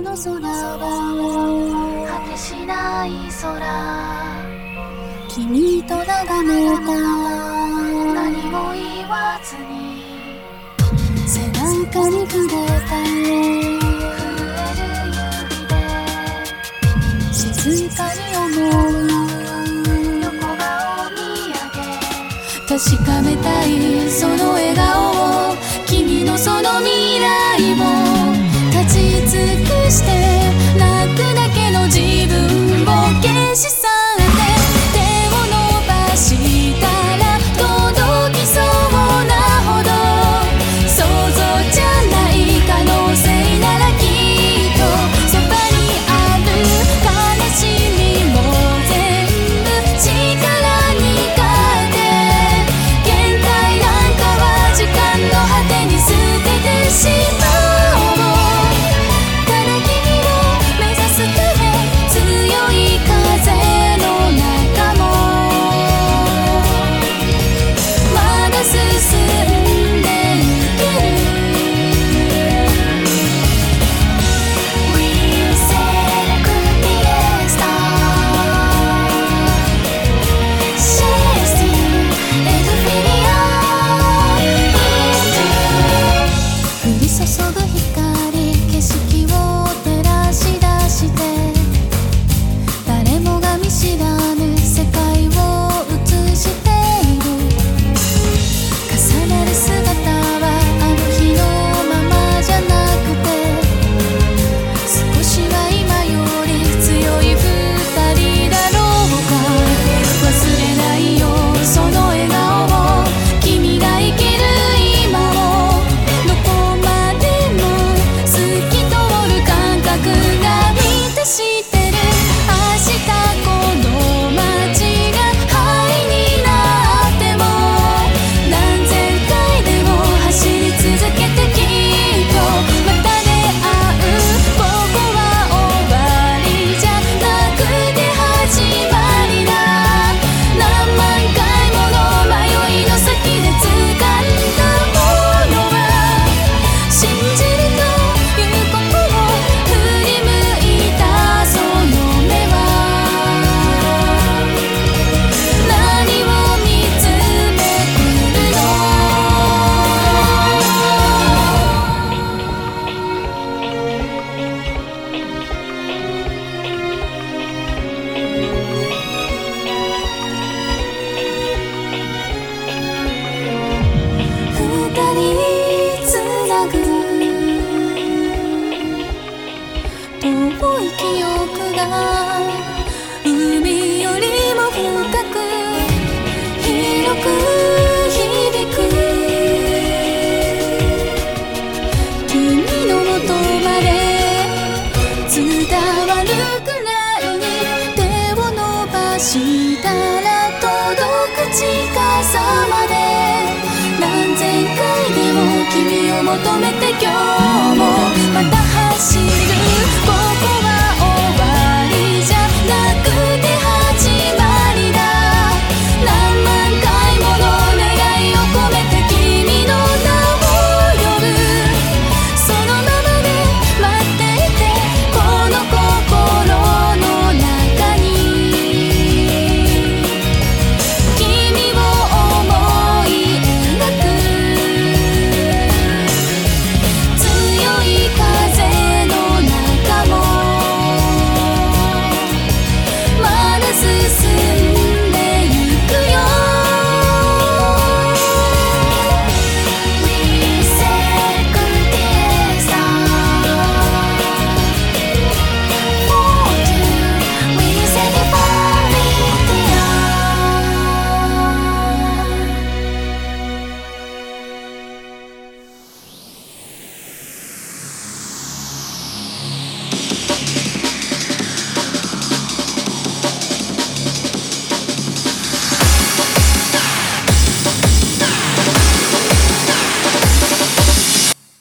の空は果てしない空、 君と眺めた何も言わずに背中に触れた震える指で静かに思う横顔見上げ確かめたいその笑顔を君のその未来を立ち尽くして泣くだけの自分を消し去って手を伸ばしたら届きそうなほど想像じゃない可能性ならきっとそばにある悲しみも全部力に変えて限界なんかは時間の果てに捨ててしまおうただ君を目指すため強い風の中もまだ進んでゆける We'll sail across the star, chasing infinity. 降り注ぐ光景色を照らし出して誰もが見知らぬ世界を映している重なる姿はあの日のままじゃなくて少しは今より強い二人だろうか忘れないよその笑顔を君が生きる今をどこまでも透き通る感覚が満たしてる明日この街が灰になっても何千回でも走り続けてきっとまた出会うここは終わりじゃなくて始まりだ何万回もの迷いの先で掴んだものは信じるということを振り向いたその目は何を見つめてるの二人つなぐ遠い記憶が海よりも深く広く響く君の元まで伝わるくらいに手を伸ばしたら届く近さまで何千回でも君を求めて今日も